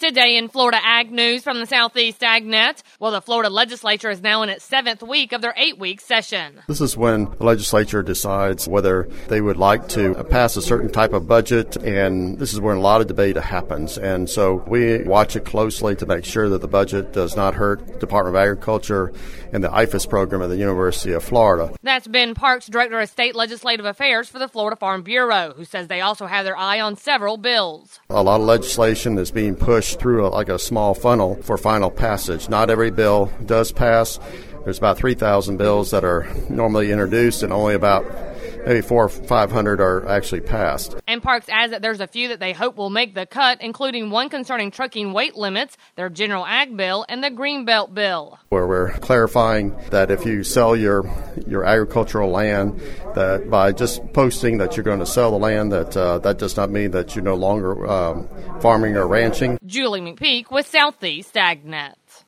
Today in Florida Ag News from the Southeast AgNet, well, the Florida legislature is now in its 7th week of their 8-week session. This is when the legislature decides whether they would like to pass a certain type of budget, and this is when a lot of debate happens. And so we watch it closely to make sure that the budget does not hurt Department of Agriculture and the IFAS program at the University of Florida. That's Ben Parks, Director of State Legislative Affairs for the Florida Farm Bureau, who says they also have their eye on several bills. A lot of legislation is being pushed through like a small funnel for final passage. Not every bill does pass. There's about 3,000 bills that are normally introduced, and only about maybe 400 or 500 are actually passed. And Parks adds that there's a few that they hope will make the cut, including one concerning trucking weight limits, their General Ag Bill, and the Greenbelt Bill, where we're clarifying that if you sell your agricultural land, that by just posting that you're going to sell the land, that does not mean that you're no longer farming or ranching. Julie McPeak with Southeast AgNet.